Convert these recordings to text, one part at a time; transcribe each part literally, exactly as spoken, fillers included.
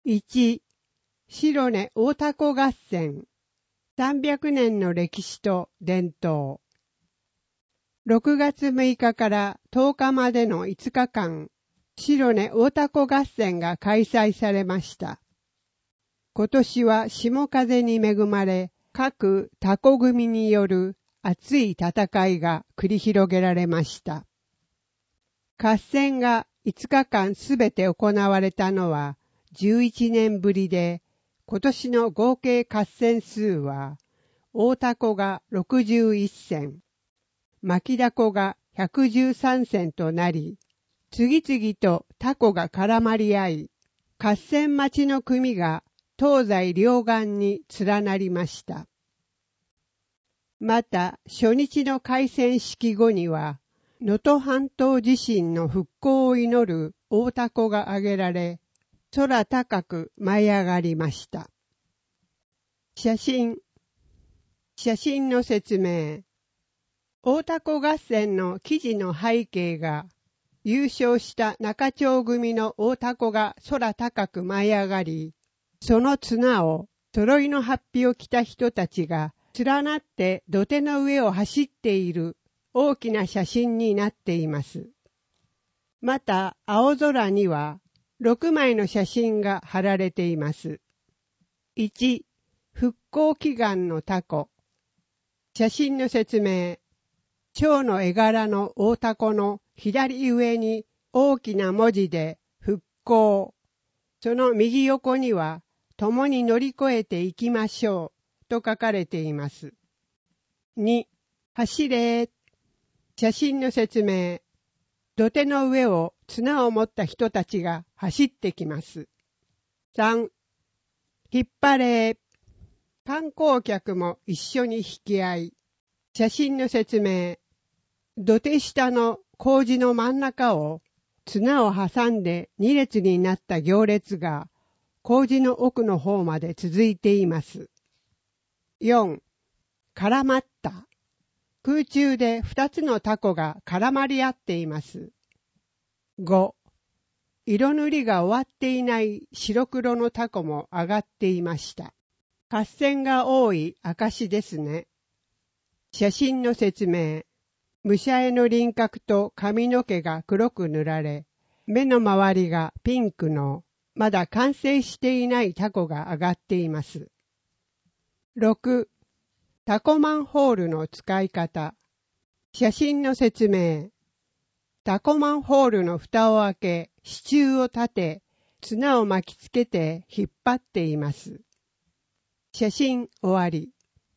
いち、白根大凧合戦。さんびゃくねんの歴史と伝統。ろくがつむいかからとおかまでのいつかかん、白根大凧合戦が開催されました。今年は霜風に恵まれ、各タコ組による熱い戦いが繰り広げられました。合戦がいつかかんすべて行われたのはじゅういちねんぶりで、今年の合計合戦数は、大凧がろくじゅういっせん、巻き凧がひゃくじゅうさんせんとなり、次々と凧が絡まり合い、合戦待ちの組が東西両岸に連なりました。また、初日の開戦式後には、能登半島地震の復興を祈る大凧が挙げられ、空高く舞い上がりました。写真。写真の説明。大凧合戦の記事の背景が、優勝した中町組の大凧が空高く舞い上がり、その綱を揃いの法被を着た人たちが連なって土手の上を走っている大きな写真になっています。また、青空にはろくまいの写真が貼られています。いち、復興祈願の凧。写真の説明。蝶の絵柄の大凧の左上に大きな文字で復興。その右横には共に乗り越えていきましょうと書かれています。に、走れ。写真の説明。土手の上を綱を持った人たちが走ってきます。さん、引っ張れ。観光客も一緒に引き合い。写真の説明。土手下の工事の真ん中を綱を挟んで二列になった行列が工事の奥の方まで続いています。よん、絡まった。空中で二つの凧が絡まり合っています。ご、色塗りが終わっていない白黒の凧も上がっていました。合戦が多い証ですね。写真の説明。武者絵の輪郭と髪の毛が黒く塗られ、目の周りがピンクのまだ完成していない凧が上がっています。ろく、タコマンホールの使い方。写真の説明。タコマンホールの蓋を開け、支柱を立て、綱を巻きつけて引っ張っています。写真終わり。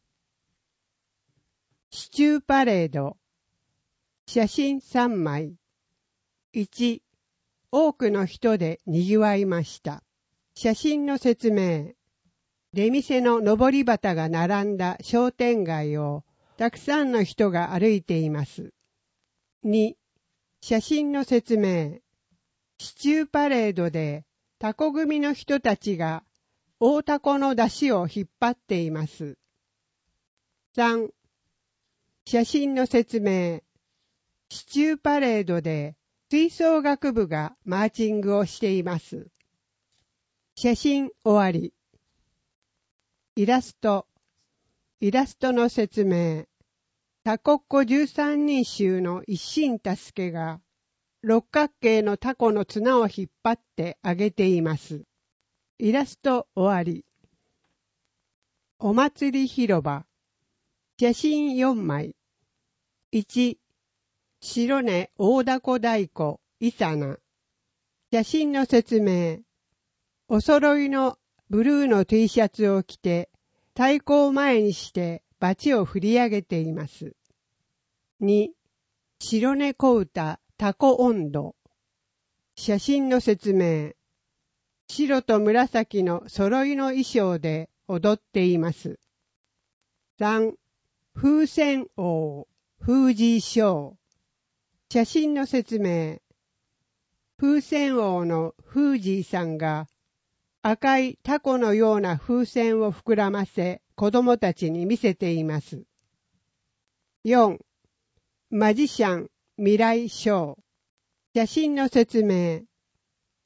支柱パレード。写真さんまい。いち、多くの人で賑わいました。写真の説明。出店の上り旗が並んだ商店街をたくさんの人が歩いています。に、写真の説明。支柱パレードでタコ組の人たちが大凧の出汁を引っ張っています。さん、写真の説明。支柱パレードで吹奏楽部がマーチングをしています。写真終わり。イラスト。イラストの説明。タコっ子じゅうさんにん衆の一心助けが六角形のタコの綱を引っ張ってあげています。イラスト終わり。お祭り広場。写真よんまい。いち、白根大凧太鼓イサナ。写真の説明。お揃いのブルーの T シャツを着て太鼓を前にしてバチを振り上げています。に、白根小唄タコ音頭。写真の説明。白と紫の揃いの衣装で踊っています。さん、風船王風神ショー。写真の説明。風船王の風神さんが赤いタコのような風船を膨らませ子供たちに見せています。よん、マジシャン未来ショー。写真の説明。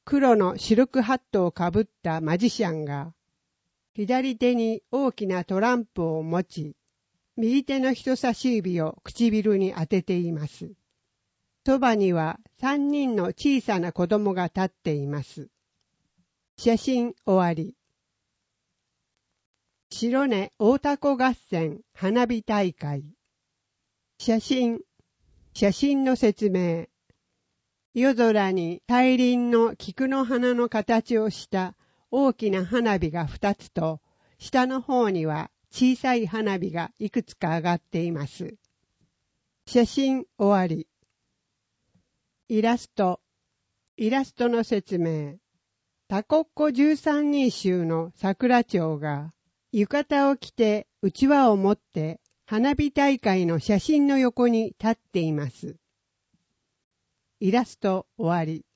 黒のシルクハットをかぶったマジシャンが、左手に大きなトランプを持ち、右手の人差し指を唇に当てています。そばには三人の小さな子供が立っています。写真終わり。白根大凧合戦花火大会。写真、写真の説明。夜空に大輪の菊の花の形をした大きな花火が二つと、下の方には小さい花火がいくつか上がっています。写真終わり。イラスト。イラストの説明。タコッコ十三人衆の桜町が浴衣を着てうちわを持って花火大会の写真の横に立っています。イラスト終わり。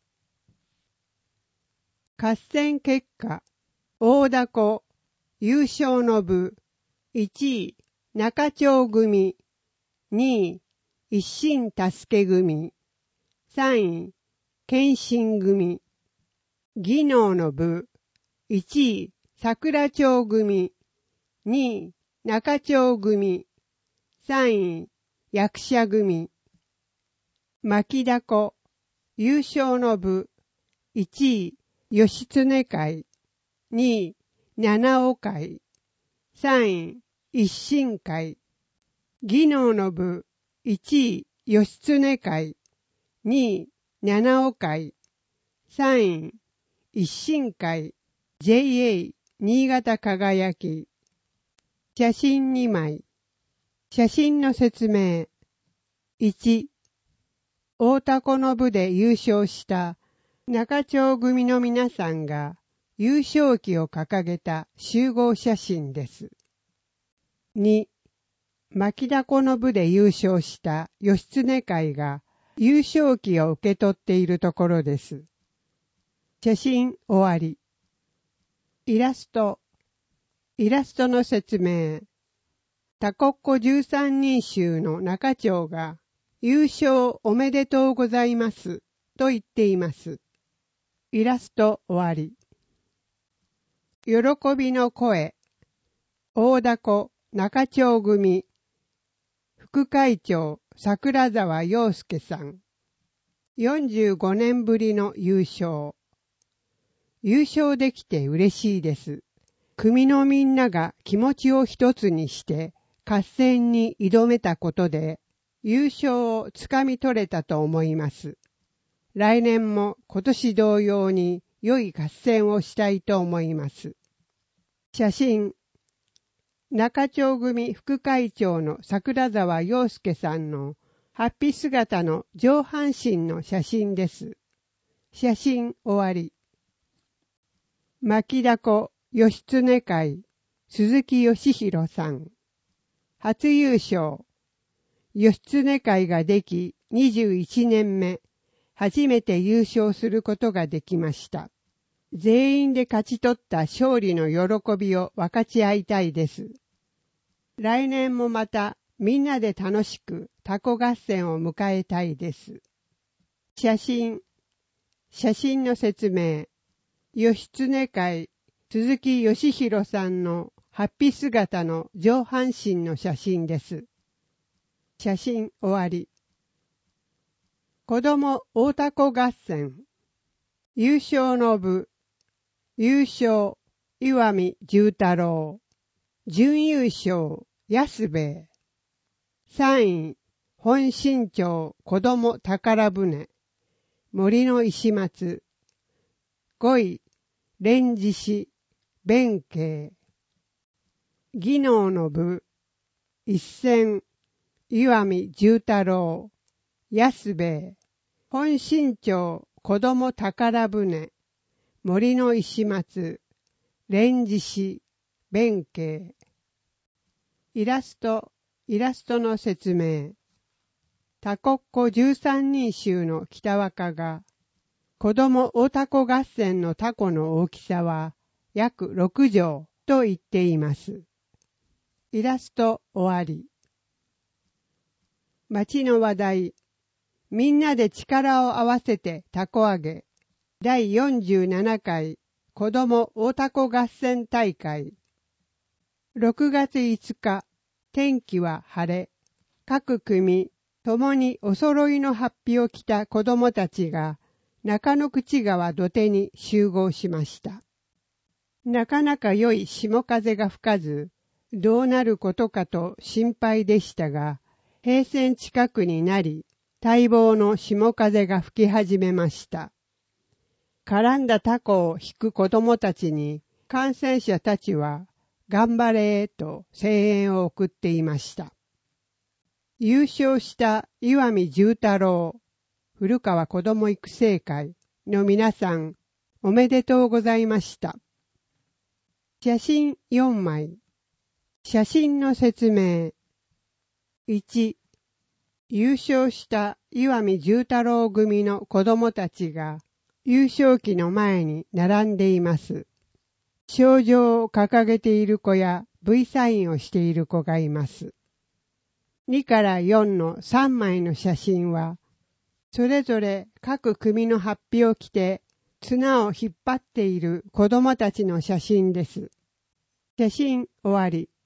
合戦結果、大凧優勝の部、いちい中町組、にい一心助け組、さんい謙信組、技能の部、いちい桜町組、にい中町組、さんい役者組、巻凧優勝の部、いちい義経会、にい七尾会、さんい一心会、技能の部、いちい義経会、にい七尾会、さんい一心会、ジェイエー 新潟輝き。写真にまい。写真の説明。いち、大凧の部で優勝した中町組の皆さんが優勝旗を掲げた集合写真です。に、巻凧の部で優勝した義経会が優勝旗を受け取っているところです。写真終わり。イラスト。イラストの説明。タコッコ十三人衆の中町が優勝おめでとうございますと言っています。イラスト終わり。喜びの声。大凧中町組。副会長桜沢陽介さん。よんじゅうごねんぶりの優勝。優勝できて嬉しいです。組のみんなが気持ちを一つにして合戦に挑めたことで優勝をつかみ取れたと思います。来年も今年同様に良い合戦をしたいと思います。写真。中町組副会長の桜沢陽介さんのハッピー姿の上半身の写真です。写真終わり。巻凧義経会鈴木義弘さん。初優勝。義経会ができにじゅういちねんめ、初めて優勝することができました。全員で勝ち取った勝利の喜びを分かち合いたいです。来年もまたみんなで楽しくタコ合戦を迎えたいです。写真。写真の説明。義経会鈴木義弘さんのハッピー姿の上半身の写真です。写真終わり。子供大凧合戦。優勝の部。優勝岩見重太郎。準優勝安兵衛。さんい本身長子供宝船。森の石松。ごい蓮寺市弁慶。技能の部。一戦岩見重太郎。安兵衛。本身長子供宝船。森の石松。蓮寺市弁慶。イラスト。イラストの説明。タコッコ十三人衆の北若が子供大凧合戦の凧の大きさは約ろくじょうと言っています。イラスト終わり。町の話題。みんなで力を合わせて凧揚げ。 だいよんじゅうななかい子ども大凧合戦大会。ろくがついつか、天気は晴れ。各組ともにお揃いの法被を着た子どもたちが中野口川土手に集合しました。なかなか良い潮風が吹かず、どうなることかと心配でしたが、平線近くになり、待望の潮風が吹き始めました。絡んだタコを引く子供たちに、観戦者たちは、頑張れーと声援を送っていました。優勝した岩見重太郎、古川子ども育成会の皆さん、おめでとうございました。写真よんまい。写真の説明。いち、優勝した岩見重太郎組の子どもたちが優勝旗の前に並んでいます。賞状を掲げている子や V サインをしている子がいます。にからよんのさんまいの写真は、それぞれ各組の法被を着て綱を引っ張っている子どもたちの写真です。写真終わり。